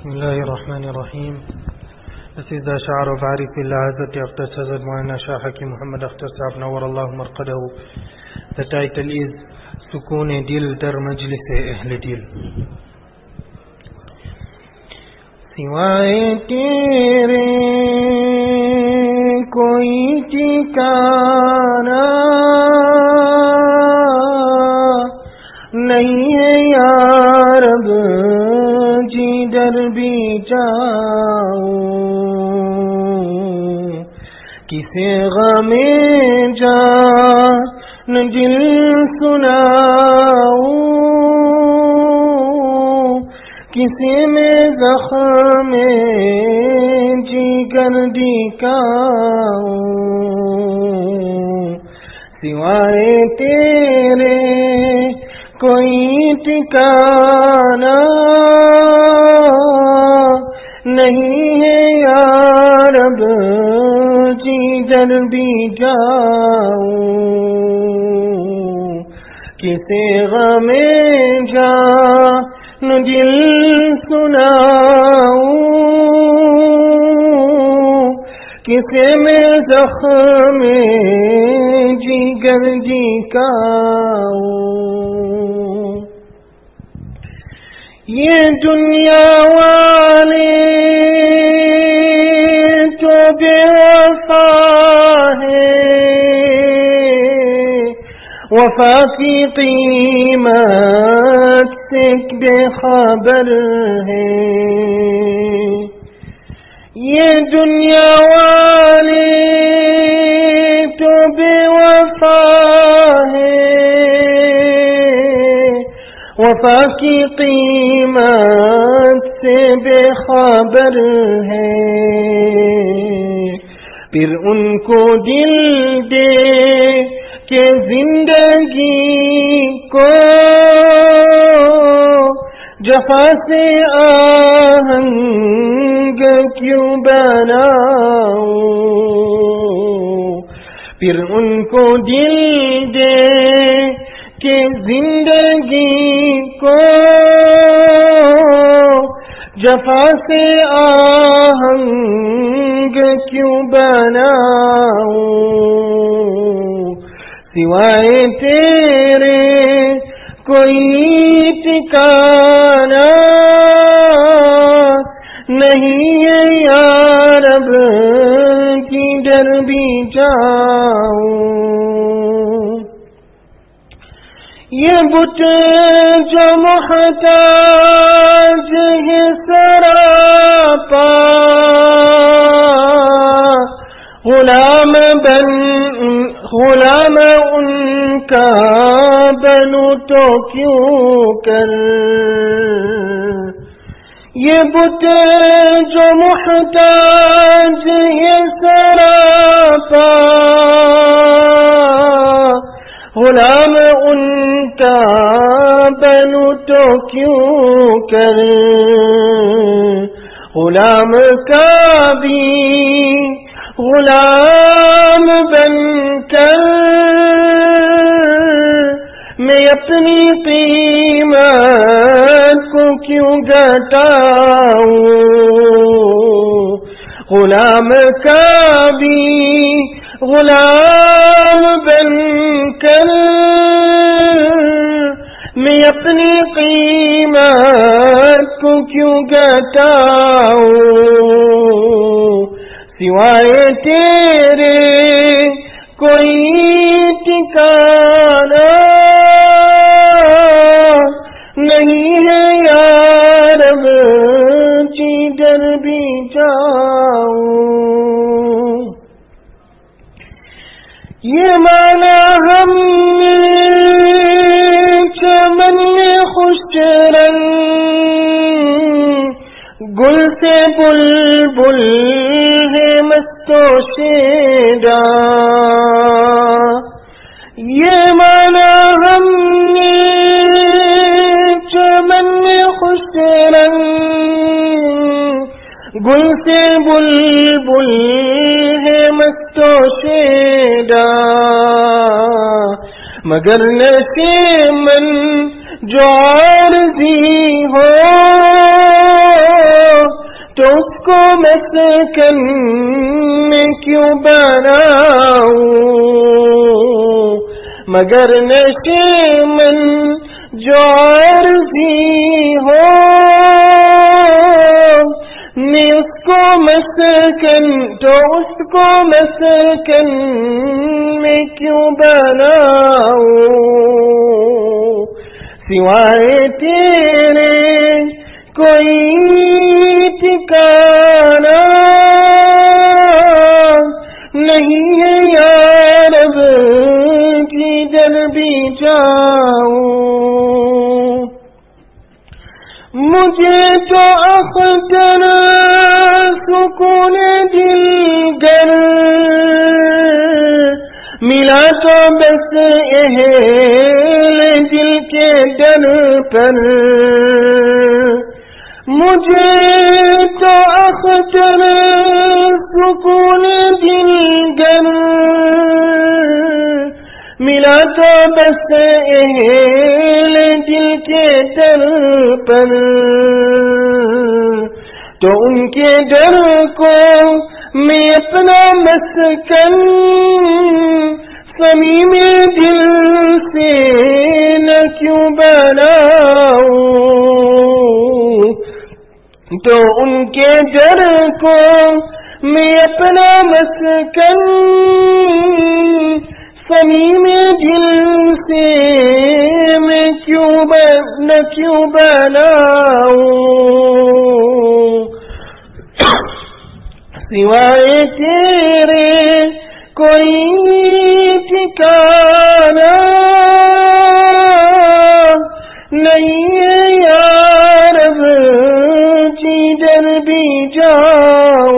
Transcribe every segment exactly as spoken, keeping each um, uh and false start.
بسم الله الرحمن الرحيم. This is the Ash'ar of Arif Billah Hazrat Akhtar Hazrat Maulana Shah Hakim Muhammad Akhtar Sahab Nawar Allah Marqadahu. The title is Sukoon Dil Dar Majlis Ahl Dil. سوائے تیرے کوئی ٹھکانا نہیں ہے یا رب جدھر بھی جاؤں کسے غم جان دل سناؤں کسی میں زخم جگر دکھاؤں سوائے تیرے کوئی ٹھکانا نہیں ہے یا رب جدھر بھی جاؤں کسے غم جان دل سناؤں کسے میں زخم جگر دکھاؤں یہ دنیا والے تو بے وفا ہے وفا کی قیمت سے بے خبر ہے یہ دنیا والے تو بے وفا ہے وفا کی قیمت سے بے خبر ہے پھر ان کو دل دے کہ زندگی کو جفا سے آہنگ کیوں بناؤں پھر ان کو دل دے کہ زندگی کو جفا سے آہنگ کیوں بناؤں سوائے تیرے کوئی ٹھکانا نہیں ہے یا رب کدھر بھی جاؤں یہ بت جو محتاج ہے سراپا غلام بن غلام ان کا بنو تو کیوں کر یہ بت جو محتاج ہے سراپا غلام ان کا بنو تو کیوں کر غلام کا بھی غلام بن کر میں اپنی قیمت کو کیوں گھٹاؤں غلام کا بھی غلام بن کر میں اپنی قیمت کو کیوں گھٹاؤں سوائے تیرے کوئی ٹھکانا نہیں ہے یا رب جدھر بھی جاؤں یہ مانا ہم چمن خوش رنگ گل سے بلبل ہے مستو شیدا یہ مانا ہم نے چمن خوش رنگ گل سے بلبل ہے مستو شیدا مگر نسیمن جو عارضی ہو اس کو مسکن میں کیوں بناؤں مگر نشیمن جو عرضی ہو میں اس کو مسکن تو اس کو مسکن میں کیوں بناؤں سوائے تیرے کوئی ٹھکانہ نہیں ہے یا رب جدھر بھی جاؤں مجھے تو اختر سکون دل گر ملا تو بس اہل دل کے ڈر پر مجھے تو اختر سکون دل گر ملا تو بس اہل دل کے ڈر پر تو ان کے ڈر کو میں اپنا مسکن صمیم دل سے نہ کیوں بناؤں تو ان کے ڈر کو میں اپنا مسکن صمیم دل سے میں کیوں نہ کیوں بناؤں سوائے تیرے کوئی ٹھکانہ نہیں ہے یا رب جدھر بھی جاؤں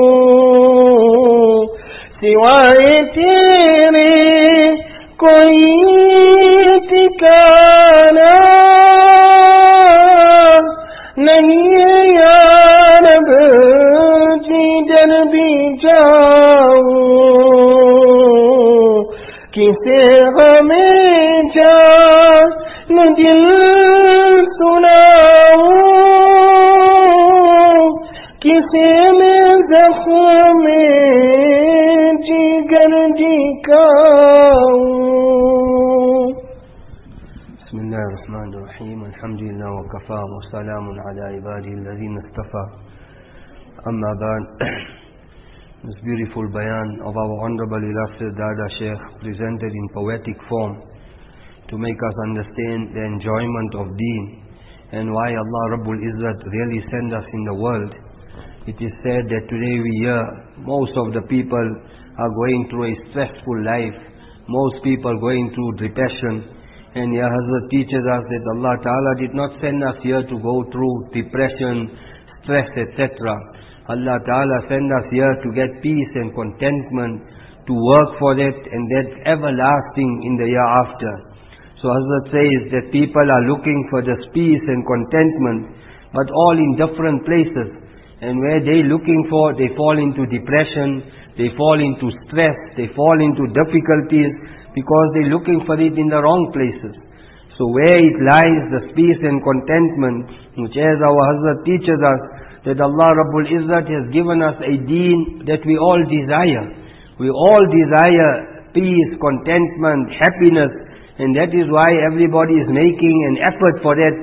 سوائے تیرے کوئی ٹھکانہ نہیں ہے یا رب جدھر بھی جاؤں کسے ہمیں جان دل سناؤں کسے میں زخم جگر دکھاؤں بسم اللہ الرحمن الرحیم الحمدللہ وکفا وسلام علی عبادہ الذین اصطفى اما بعد. This beautiful bayan of our Honorable Illustrious Dada Sheikh presented in poetic form to make us understand the enjoyment of deen and why Allah Rabbul Izzat really sent us in the world. It is said that today we hear most of the people are going through a stressful life, most people going through depression, and your Hazrat teaches us that Allah Ta'ala did not send us here to go through depression, stress, et cetera. Allah Ta'ala sent us here to get peace and contentment, to work for that, and that's everlasting in the year after. So Hazrat says that people are looking for this peace and contentment, but all in different places. And where they looking for, they fall into depression, they fall into stress, they fall into difficulties, because they're looking for it in the wrong places. So where it lies, the peace and contentment, which as our Hazrat teaches us, that Allah Rabbul Izzat has given us a deen that we all desire. We all desire peace, contentment, happiness, and that is why everybody is making an effort for that.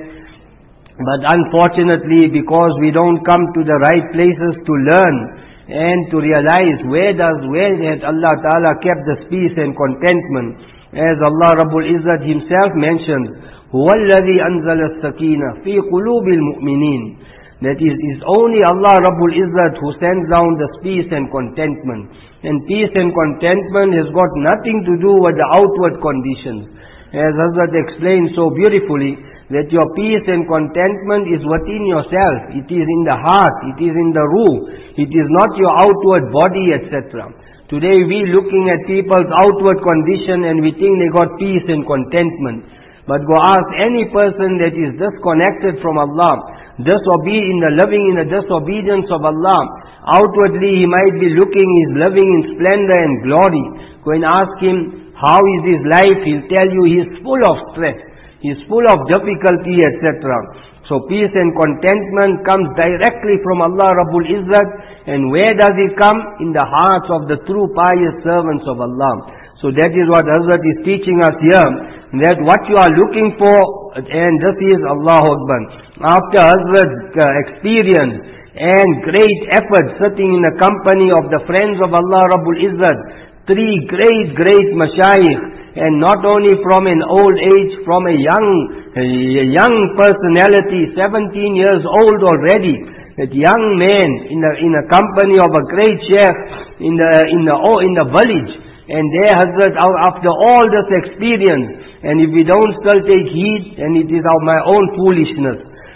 But unfortunately, because we don't come to the right places to learn and to realize where does, where has Allah Ta'ala kept this peace and contentment, as Allah Rabbul Izzat himself mentions, هُوَ الَّذِي أَنزَلَ السَّكِينَةَ فِي قُلُوبِ الْمُؤْمِنِينَ. That is, is only Allah Rabbul Izzat who sends down this peace and contentment. And peace and contentment has got nothing to do with the outward conditions. As Hazrat explained so beautifully, that your peace and contentment is within yourself. It is in the heart, it is in the ruh. It is not your outward body, et cetera. Today we looking at people's outward condition and we think they got peace and contentment. But go ask any person that is disconnected from Allah, disobe- in the living in the disobedience of Allah, outwardly he might be looking, he's living in splendor and glory. Go and ask him, how is his life? He'll tell you he's full of stress, he's full of difficulty, et cetera. So So peace and contentment comes directly from Allah Rabbul Izzat. And where does it come? In the hearts of the true pious servants of Allah. So that is what Hazrat is teaching us here. That what you are looking for, and this is Allahu Akbar. After Hazrat's uh, experience and great effort sitting in the company of the friends of Allah Rabbul Izzat, three great, great mashayikh, and not only from an old age, from a young, a young personality, seventeen years old already, that young man in the in the company of a great sheikh in the in the oh, in the village, and there Hazrat, after all this experience, and if we don't still take heed, then it is of my own foolishness.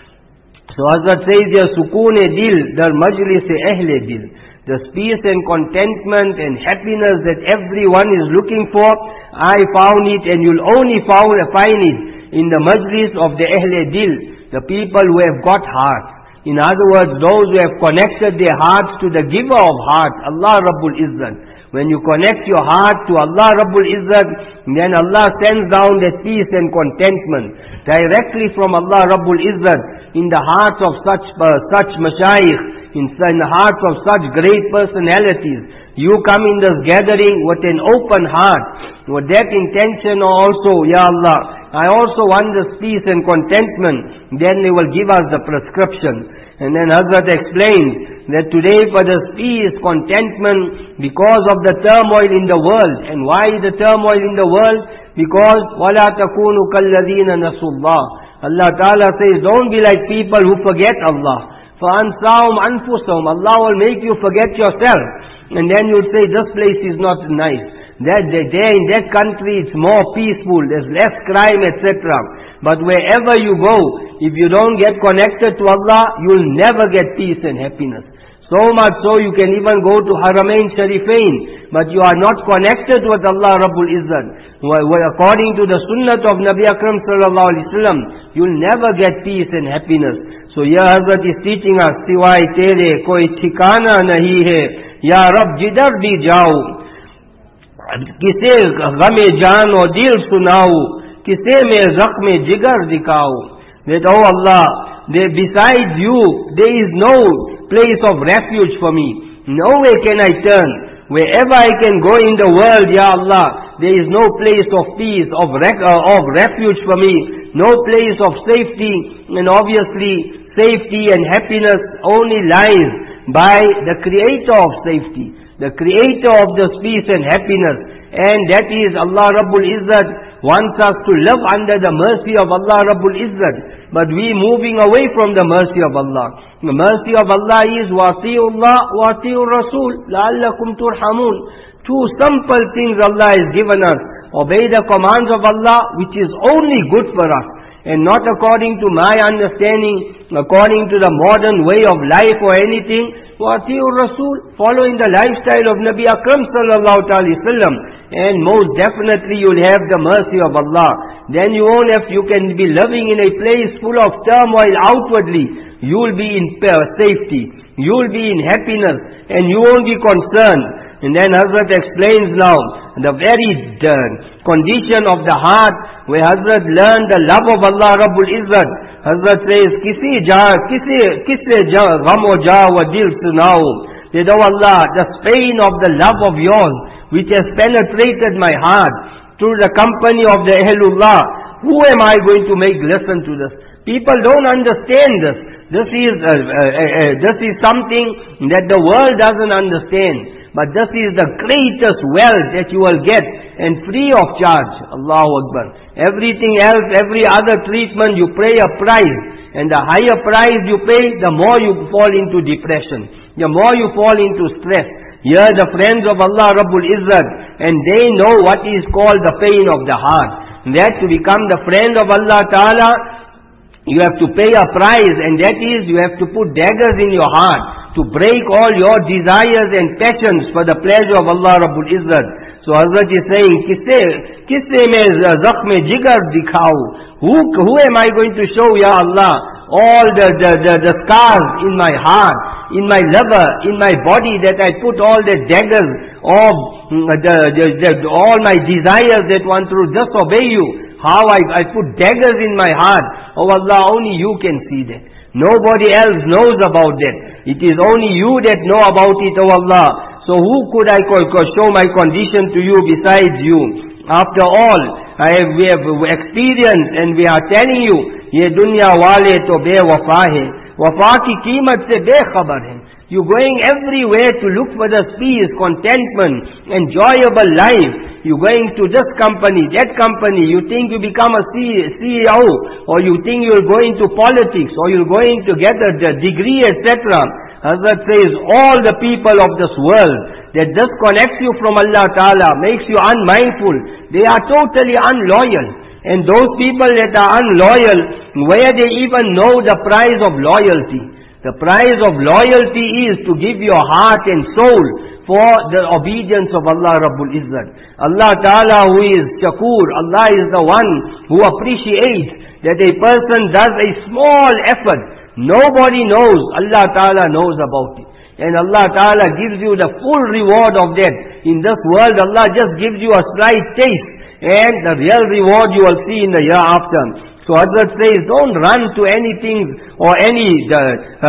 So Hazrat says here, sukoon e dil dar majlis e ahle dil. The peace and contentment and happiness that everyone is looking for, I found it, and you'll only found, find it in the majlis of the Ahle Dil, the people who have got hearts. In other words, those who have connected their hearts to the giver of hearts, Allah Rabbul Izzat. When you connect your heart to Allah Rabbul Izzat, then Allah sends down that peace and contentment directly from Allah Rabbul Izzat in the hearts of such uh, such mashayikh, in the hearts of such great personalities. You come in this gathering with an open heart, with that intention also, Ya Allah, I also want this peace and contentment. Then they will give us the prescription. And then Hazrat explained that today for this peace, contentment, because of the turmoil in the world. And why the turmoil in the world? Because وَلَا تَكُونُوا كَالَّذِينَ نَسُوا اللَّهِ. Allah Ta'ala says, don't be like people who forget Allah. فَأَنْسَاهُمْ أَنفُسَهُمْ. Allah will make you forget yourself. And then you'll say, this place is not nice. That, that there in that country it's more peaceful, there's less crime, et cetera. But wherever you go, if you don't get connected to Allah, you'll never get peace and happiness. So much so you can even go to Haramain Sharifain, but you are not connected with Allah Rabbul Izzat. According to the sunnah of Nabi Akram Sallallahu Alaihi Wasallam, you'll never get peace and happiness. So here Hazrat is teaching us, Siwai tere koi ठिकाना nahi hai, Ya Rab jidhar bhi jao, kise ghame jaan aur dil sunao, kise mein zakhme jigar dikao. That, oh Allah, there besides you, there is no place of refuge for me. Nowhere can I turn. Wherever I can go in the world, Ya Allah, there is no place of peace, of, rec uh, of refuge for me. No place of safety. And obviously, safety and happiness only lies by the creator of safety, the creator of this peace and happiness. And that is Allah Rabbul Izzat wants us to live under the mercy of Allah Rabbul Izzat. But we moving away from the mercy of Allah. The mercy of Allah is وَأَطِيعُوا اللَّهَ وَأَطِيعُوا الرَّسُولَ لَعَلَّكُمْ تُرْحَمُونَ. Two simple things Allah has given us. Obey the commands of Allah, which is only good for us. And not according to my understanding, according to the modern way of life or anything. وَأَطِيعُوا الرَّسُولَ. Following the lifestyle of Nabi Akram Sallallahu Alaihi Wasallam. And most definitely you'll have the mercy of Allah. Then you won't have, you can be living in a place full of turmoil outwardly. You'll be in safety. You'll be in happiness. And you won't be concerned. And then Hazrat explains now the very uh, condition of the heart where Hazrat learned the love of Allah Rabbul Izzat. Hazrat says, Kisi ja, kisi, kisi ja, gham o ja wa dil sunao. Said, oh Allah, the pain of the love of yours, which has penetrated my heart through the company of the Ahlullah, who am I going to make listen to this? People don't understand this. This is, uh, uh, uh, this is something that the world doesn't understand. But this is the greatest wealth that you will get, and free of charge. Allahu Akbar. Everything else, every other treatment, you pay a price. And the higher price you pay, the more you fall into depression. The more you fall into stress. Here the friends of Allah Rabbul Izzat, and they know what is called the pain of the heart. That to become the friend of Allah Ta'ala, you have to pay a price, and that is, you have to put daggers in your heart to break all your desires and passions for the pleasure of Allah Rabbul Izzat. So Hazrat is saying, Kisse, kisse mein zakhme jigar dikhao. Who, who am I going to show, Ya Allah, all the, the, the, the scars in my heart, in my liver, in my body, that I put all the daggers of the, the, the, all my desires that want to disobey you. how I, I put daggers in my heart. Oh Allah, only you can see that. Nobody else knows about that. It is only you that know about it, oh Allah. So who could I show my condition to you besides you? After all, I have, we have experienced and we are telling you, ye dunya wale to be wafa hai. Wafa ki qeemat se bekhabar hai. You're going everywhere to look for the peace, contentment, enjoyable life. You're going to this company, that company. You think you become a C E O, or you think you're going to politics, or you're going to get a degree, et cetera. Hazrat says, all the people of this world that disconnects you from Allah Ta'ala, makes you unmindful, they are totally unloyal. And those people that are unloyal, where they even know the price of loyalty. The price of loyalty is to give your heart and soul for the obedience of Allah Rabbul Izzat. Allah Ta'ala who is Shakur, Allah is the one who appreciates that a person does a small effort. Nobody knows, Allah Ta'ala knows about it. And Allah Ta'ala gives you the full reward of that. In this world, Allah just gives you a slight taste. And the real reward you will see in the year after. So Hazrat says, don't run to anything or any uh,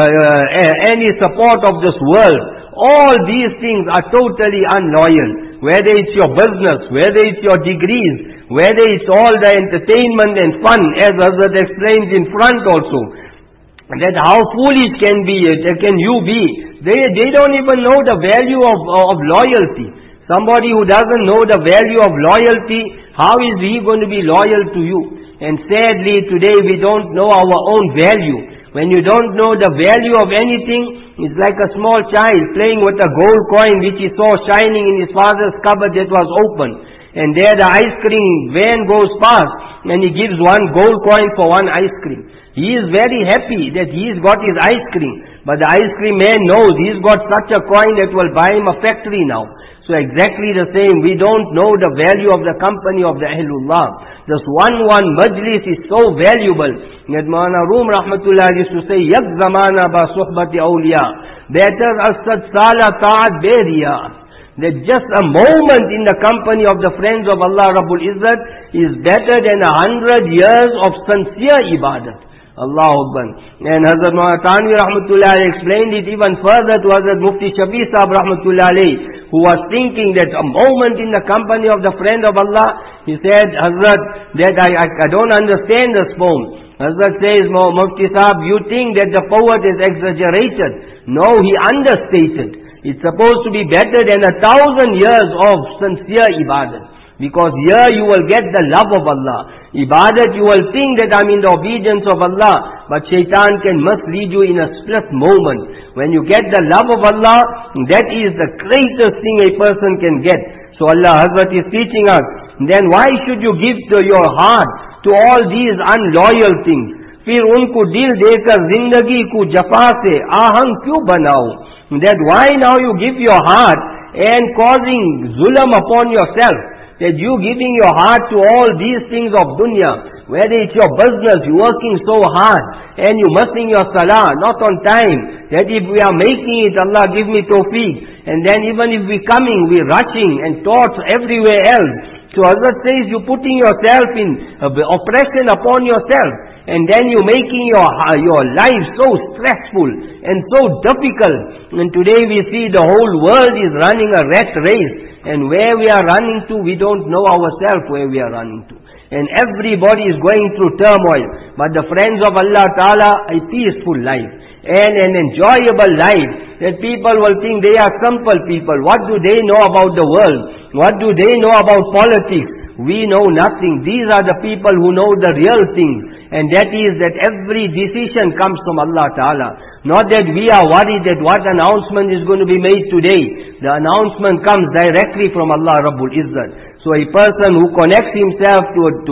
uh, any support of this world. All these things are totally unloyal. Whether it's your business, whether it's your degrees, whether it's all the entertainment and fun, as Hazrat explains in front also. That how foolish can be, can you be? They they don't even know the value of of loyalty. Somebody who doesn't know the value of loyalty, how is he going to be loyal to you? And sadly, today we don't know our own value. When you don't know the value of anything, it's like a small child playing with a gold coin which he saw shining in his father's cupboard that was open. And there the ice cream van goes past and he gives one gold coin for one ice cream. He is very happy that he's got his ice cream. But the ice cream man knows he's got such a coin that will buy him a factory now. So exactly the same, we don't know the value of the company of the Ahlullah. This one one majlis is so valuable. That Maulana Rum Rahmatullah used to say, Yak zamana ba suhbati awliya. Better asad sala ta'at beriya. That just a moment in the company of the friends of Allah Rabbul Izzat is better than a hundred years of sincere ibadat. Allahu Akbar. And Hazrat Maulana Tanvi Rahmatullah explained it even further to Hazrat Mufti Shafi Sahab Rahmatullah alayhi, who was thinking that a moment in the company of the friend of Allah, he said, Hazrat, that I, I, I don't understand this poem. Hazrat says, Mufti Sahab, you think that the poet is exaggerated. No, he understated. It's supposed to be better than a thousand years of sincere ibadat. Because here you will get the love of Allah. Ibadat, you will think that I'm in the obedience of Allah. But shaitan can mislead you in a split moment. When you get the love of Allah, that is the greatest thing a person can get. So Allah Hazrat is teaching us. Then why should you give to your heart to all these unloyal things? फिर उनको दिल देकर जिंदगी को जफा से आहंग क्यों बनाओ? That why now you give your heart and causing zulm upon yourself? That you giving your heart to all these things of dunya, whether it's your business, you working so hard, and you missing your salah, not on time, that if we are making it, Allah give me tawfiq, and then even if we coming, we rushing and thoughts everywhere else. So Hazrat says, you putting yourself in uh, oppression upon yourself, and then you making your uh, your life so stressful and so difficult. And today we see the whole world is running a rat race, and where we are running to, we don't know ourselves where we are running to. And everybody is going through turmoil. But the friends of Allah Ta'ala, a peaceful life and an enjoyable life, that people will think they are simple people. What do they know about the world? What do they know about politics? We know nothing. These are the people who know the real things. And that is that every decision comes from Allah Ta'ala. Not that we are worried that what announcement is going to be made today. The announcement comes directly from Allah Rabbul Izzat. So a person who connects himself to, to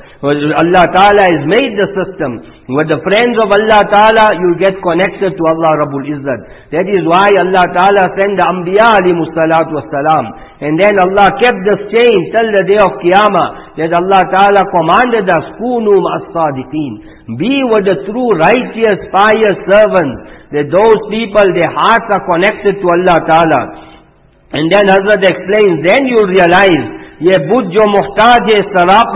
Allah Ta'ala has made the system. With the friends of Allah Ta'ala, you get connected to Allah Rabbul Izzat. That is why Allah Ta'ala sent the Anbiya alayhimus salatu wassalam. And then Allah kept this chain till the day of Qiyamah. That Allah Ta'ala commanded us, Kunu as-sadiqeen. Be with the true righteous, pious servants. That those people, their hearts are connected to Allah Ta'ala. And then Hazrat explains, then you'll realize, ye buj jo muhtaj hai sarapa,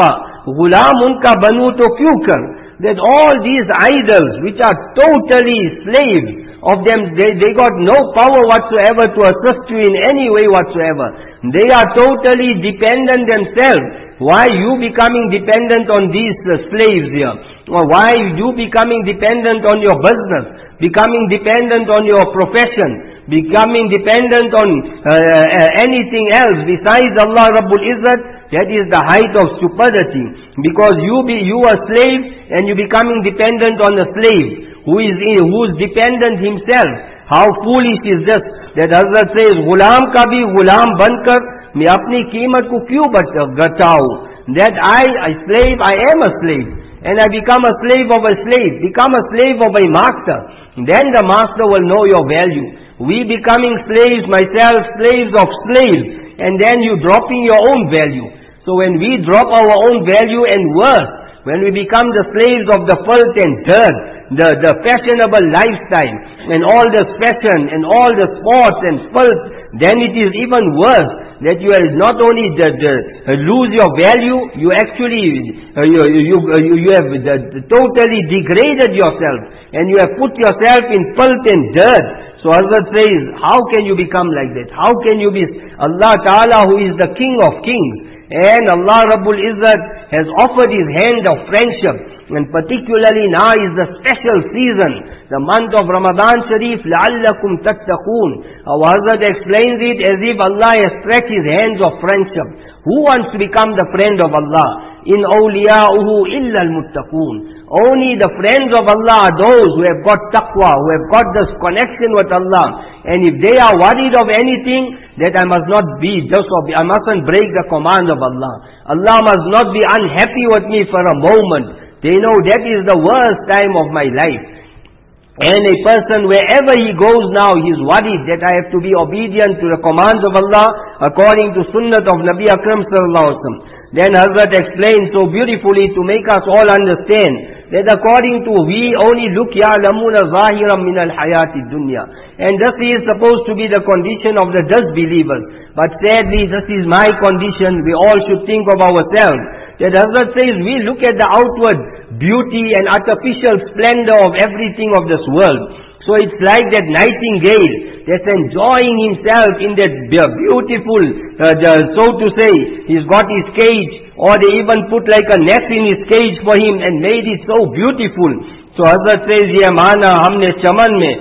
Ghulam unka banu to kyun kar? That all these idols which are totally slaves of them, they, they got no power whatsoever to assist you in any way whatsoever. They are totally dependent themselves. Why you becoming dependent on these uh, slaves here? Or why you becoming dependent on your business? Becoming dependent on your profession? Becoming dependent on uh, uh, anything else besides Allah Rabbul Izzat? That is the height of stupidity. Because you be you a slave and you becoming dependent on a slave who is who is dependent himself. How foolish is this? That Hazrat says, Ghulam ka bhi ghulam bankar, मैं अपनी कीमत को क्यों घटाऊं? That I, a slave, I am a slave. And I become a slave of a slave. Become a slave of a master. Then the master will know your value. We becoming slaves, myself, slaves of slaves. And then you dropping your own value. So when we drop our own value and worse, when we become the slaves of the filth and dirt, the, the fashionable lifestyle, and all the fashion, and all the sports and filth, then it is even worse, that you are not only the, the, uh, lose your value, you actually, uh, you, you, uh, you, you have the, the totally degraded yourself, and you have put yourself in filth and dirt. So Hazrat says, how can you become like that? How can you be Allah Ta'ala who is the King of Kings? And Allah Rabbul Izzat has offered His hand of friendship. And particularly now is the special season, the month of Ramadan Sharif, لَعَلَّكُمْ تَتَّقُونَ. Our Hazrat explains it as if Allah has stretched His hands of friendship. Who wants to become the friend of Allah? In awliya'uhu illa al-muttaqoon. Only the friends of Allah are those who have got taqwa, who have got this connection with Allah. And if they are worried of anything, that I must not be just, I mustn't break the command of Allah. Allah must not be unhappy with me for a moment. They know that is the worst time of my life. And a person, wherever he goes now, he is worried that I have to be obedient to the commands of Allah according to sunnah of Nabi Akram sallallahu alaihi wasallam. Then Hazrat explained so beautifully to make us all understand that according to we only look ya'lamuna zahiran min al-hayati dunya. And this is supposed to be the condition of the disbelievers. But sadly, this is my condition. We all should think of ourselves. That Hazrat says we look at the outward beauty and artificial splendor of everything of this world. So it's like that nightingale that's enjoying himself in that beautiful, uh, the, so to say, he's got his cage, or they even put like a net in his cage for him and made it so beautiful. So Hazrat says, ye mana humne chaman mein,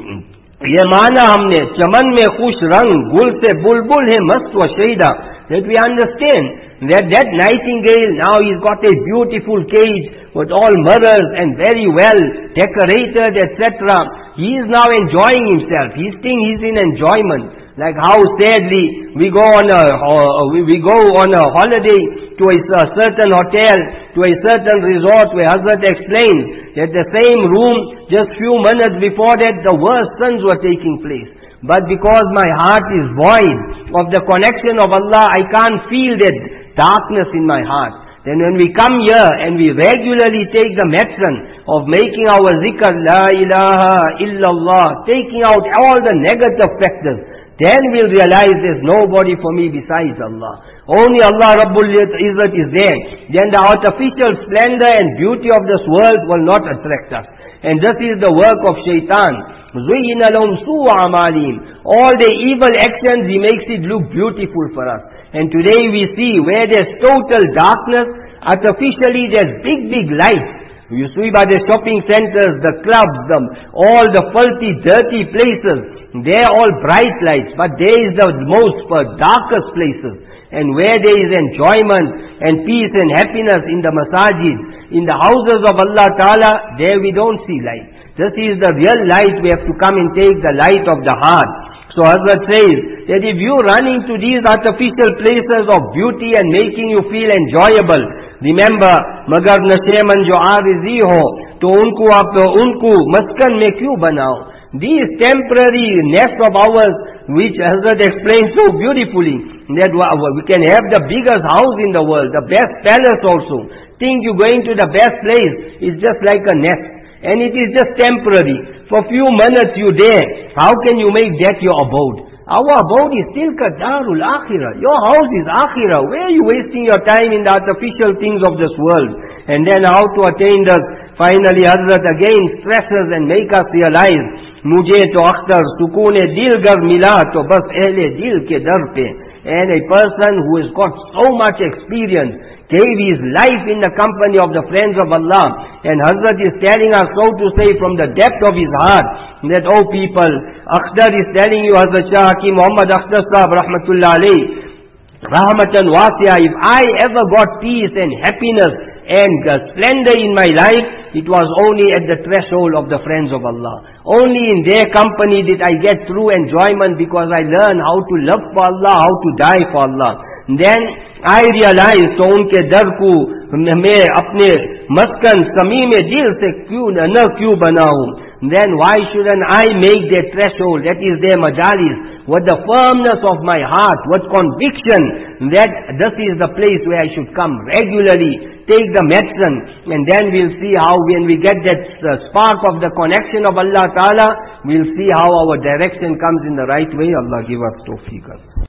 ye mana humne chaman mein khush rang, gul se bulbul hai mast wa shaida. That we understand that that nightingale, now he's got a beautiful cage with all mirrors and very well decorated, et cetera. He is now enjoying himself. He's thinking he's in enjoyment. Like how sadly we go on a uh, we, we go on a holiday to a, a certain hotel, to a certain resort where Hazrat explained that the same room, just few minutes before that, the worst sins were taking place. But because my heart is void of the connection of Allah, I can't feel that darkness in my heart. Then when we come here and we regularly take the medicine of making our zikr, La ilaha illallah, taking out all the negative factors, then we'll realize there's nobody for me besides Allah. Only Allah Rabbul Izzat is there. Then the artificial splendor and beauty of this world will not attract us. And this is the work of shaitan. زُيِّنَ لَهُمْ سُوءُ أَعْمَالِهِمْ. All the evil actions, he makes it look beautiful for us. And today we see where there's total darkness, artificially there's big, big lights. You see by the shopping centers, the clubs, the, all the filthy, dirty places, they're all bright lights. But there is the most uh, darkest places. And where there is enjoyment and peace and happiness in the masajid, in the houses of Allah Ta'ala, there we don't see light. This is the real light. We have to come and take the light of the heart. So Hazrat says that if you run into these artificial places of beauty and making you feel enjoyable, remember, magar nasheman jo aarizi ho, to unko aap unko maskan mein kyun banao? These temporary nests of ours, which Hazrat explained so beautifully, that we can have the biggest house in the world, the best palace also. Think you're going to the best place, it's just like a nest. And it is just temporary. For few minutes you're there. How can you make that your abode? Our abode is tilka darul akhirah. Your house is akhirah. Where are you wasting your time in the artificial things of this world? And then how to attain this? Finally Hazrat again stresses and make us realize, mujhe to akhtar sukoon dil gar mila to bas ahle dil ke dar pe. And a person who has got so much experience gave his life in the company of the friends of Allah. And Hazrat is telling us, so to say, from the depth of his heart, that, oh people, Akhtar is telling you, Hazrat Shah Hakim Muhammad Akhtar Sahab Rahmatullah alayhi, Rahmatan Wasiya, if I ever got peace and happiness and uh, splendor in my life, it was only at the threshold of the friends of Allah. Only in their company did I get true enjoyment, because I learned how to love for Allah, how to die for Allah. Then I realized, so unke dar ko मैं अपने मस्कन समीम दिल से क्यों न क्यों बनाऊं? Then why shouldn't I make their threshold, that is their majalis, with the firmness of my heart, with conviction that this is the place where I should come regularly, take the medicine, and then we'll see how when we get that uh, spark of the connection of Allah Ta'ala, we'll see how our direction comes in the right way. Allah give us tawfiq.